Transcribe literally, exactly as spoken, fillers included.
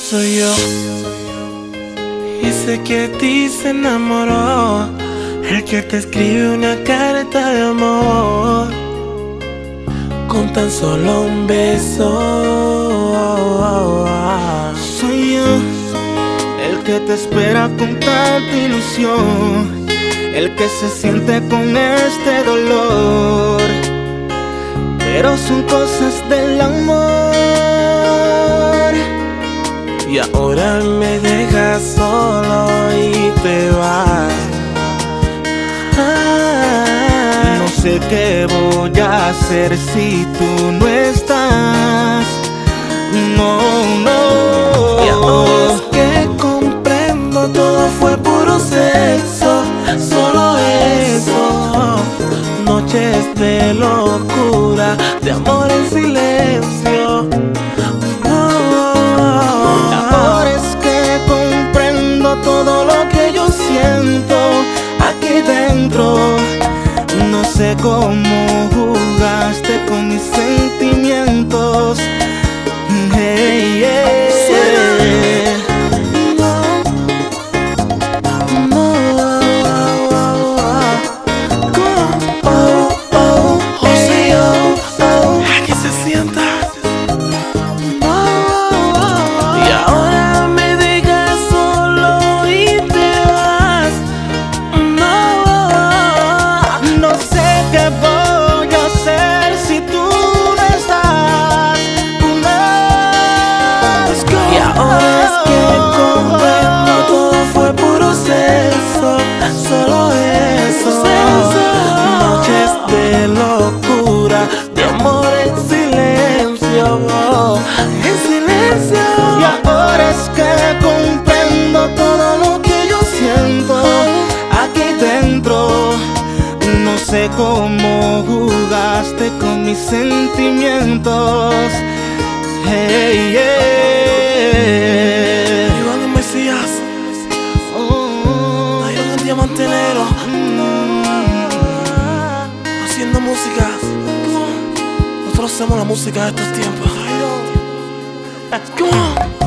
Soy yo, y sé que de ti se enamoró el que te escribe una carta de amor con tan solo un beso. Soy yo, el que te espera con tanta ilusión, el que se siente con este dolor, pero son cosas del amor. Y ahora me dejas solo y te vas. Ah, no sé qué voy a hacer si tú no estás. No, no. Y ahora es que comprendo, todo fue puro sexo, solo eso. Noches de locura, de amor en silencio. Ahora es que comprendo todo lo que yo siento aquí dentro. No sé cómo jugaste con mis sentimientos. Hey, yeah. Solo eso, noches de locura, de amor en silencio, en silencio. Y ahora es que comprendo todo lo que yo siento aquí dentro. No sé cómo jugaste con mis sentimientos. Hey, yeah. Mantenero haciendo música. Nosotros hacemos la música de estos tiempos. Come on.